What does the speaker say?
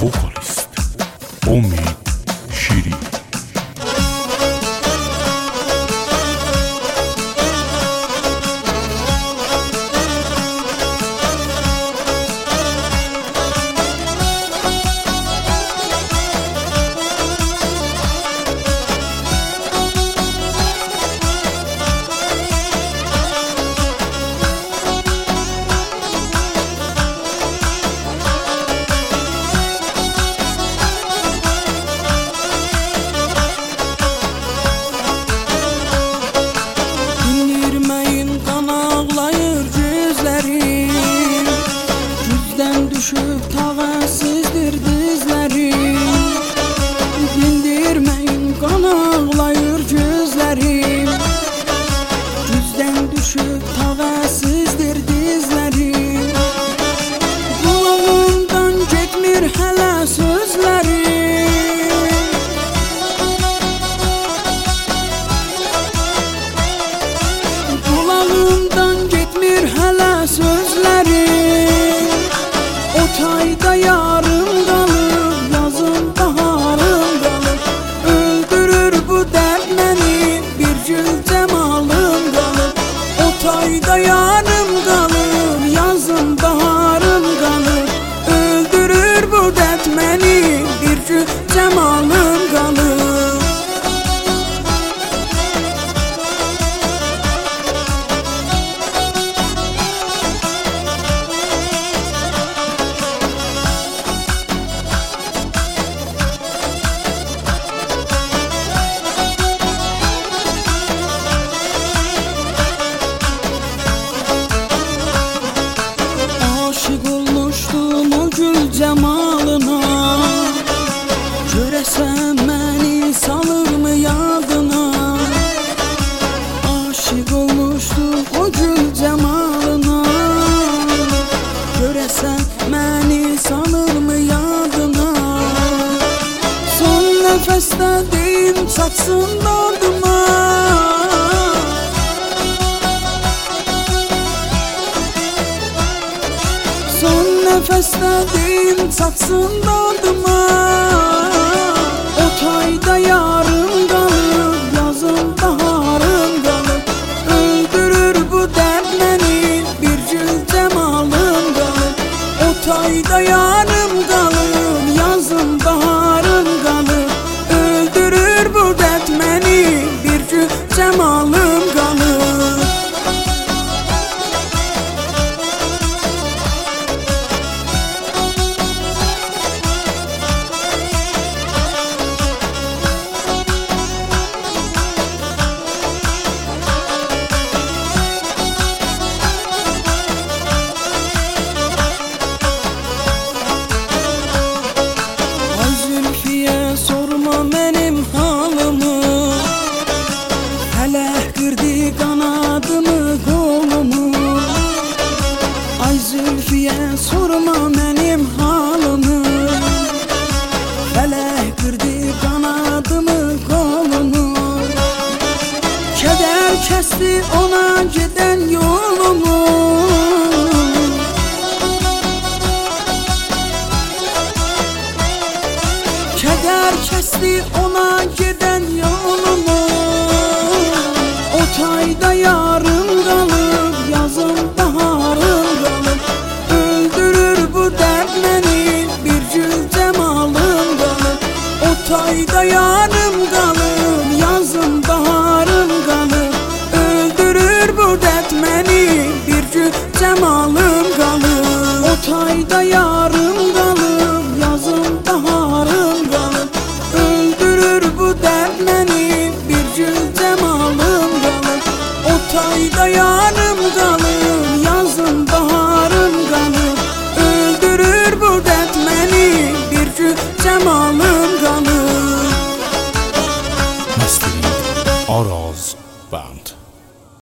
vokalist Omid Şirin. Düşüp tavasızdır dizlerim, dindirmeyin kan ağlayır gözlerim. Güzden düşüp tavasızdır dizlerim, kulağımdan getmir hələ sözlerim. Kulağımdan getmir hələ sözlerim. Otayda yarım qalıb, yazın baharım qalıb. Öldürür bu dərd məni, bir gül cəmalım qalıb. Otayda yarım qalıb, yazın baharım qalıb. Öldürür bu dərd məni, bir gül cəmalım qalıb. Cemalına görəsən məni salırmı yadına? Aşık olmuşduq o gül cemalına, görəsən məni salırmı yadına? Son nəfəsdə deyim çatsın dadıma, son nəfəsdə deyim çatsın dadıma. Otayda yarım qalıb, yazın baharım qalıb. Öldürür bu dərd məni, bir gül cəmalım qalıb. Otayda yarım qalıb, yazın baharım qalıb. Öldürür bu dərd məni, bir gül cəmalım qalıb. Sorma mənim halımı, hələ qırdı qanadımı, qolumu. Ay Zülfiyə sorma mənim halımı, hələ qırdı qanadımı, qolumu. Kədər kəsdi ona gedən yolumu, kədər kəsdi ona gedən yolumu. Otayda yarım qalıb, yazın baharım qalıb. Öldürür bu dərd məni, bir gül cəmalım qalıb. Otayda yarım qalıb, yazın baharım qalıb. Öldürür bu dərd məni, bir gül cəmalım qalıb. Otayda yarım qalıb, yazın baharım qalıb. Öldürür bu dərd məni, bir gül cəmalım qalıb. Otayda